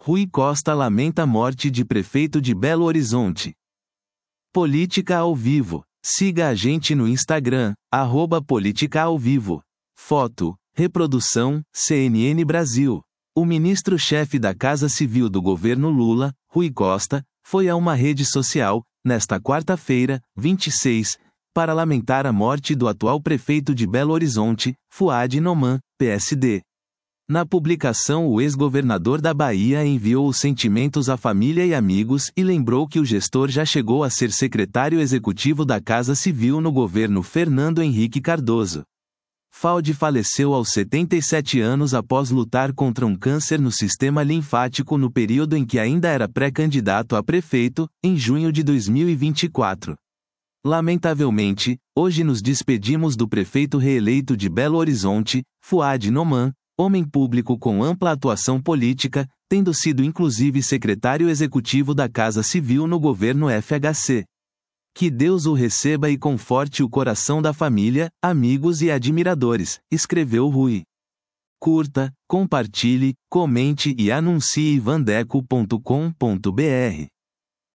Rui Costa lamenta a morte de prefeito de Belo Horizonte. Política ao vivo. Siga a gente no Instagram, @política-ao-vivo. Foto, reprodução, CNN Brasil. O ministro-chefe da Casa Civil do governo Lula, Rui Costa, foi a uma rede social, nesta quarta-feira, 26, para lamentar a morte do atual prefeito de Belo Horizonte, Fuad Noman, PSD. Na publicação, o ex-governador da Bahia enviou os sentimentos à família e amigos e lembrou que o gestor já chegou a ser secretário executivo da Casa Civil no governo Fernando Henrique Cardoso. Fuad faleceu aos 77 anos após lutar contra um câncer no sistema linfático no período em que ainda era pré-candidato a prefeito, em junho de 2024. Lamentavelmente, hoje nos despedimos do prefeito reeleito de Belo Horizonte, Fuad Noman, homem público com ampla atuação política, tendo sido inclusive secretário executivo da Casa Civil no governo FHC. Que Deus o receba e conforte o coração da família, amigos e admiradores, escreveu Rui. Curta, compartilhe, comente e anuncie vandeco.com.br.